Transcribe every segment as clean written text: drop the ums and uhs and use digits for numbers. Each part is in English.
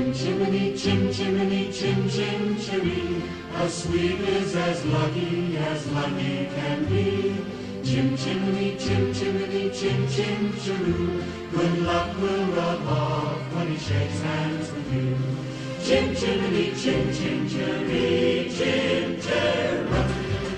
chim chimney, chimney. How sweet is as lucky can be. Chim chimney, chim chiroo. Good luck will rub off when he shakes hands with you. Chim chimney, chim chiree, chim chiroo.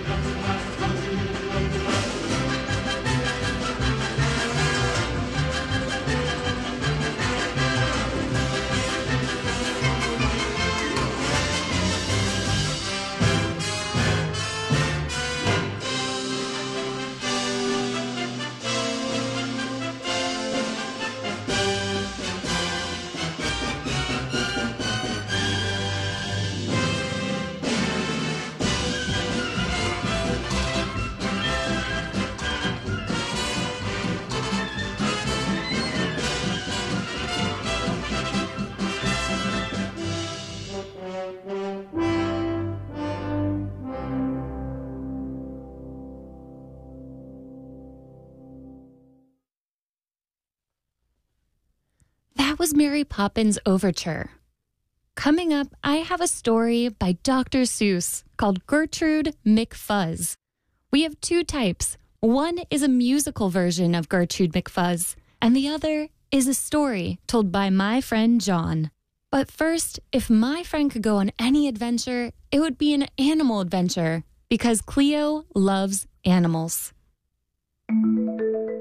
That was Mary Poppins Overture. Coming up, I have a story by Dr. Seuss called Gertrude McFuzz. We have two types. One is a musical version of Gertrude McFuzz, and the other is a story told by my friend John. But first, if my friend could go on any adventure, it would be an animal adventure, because Cleo loves animals.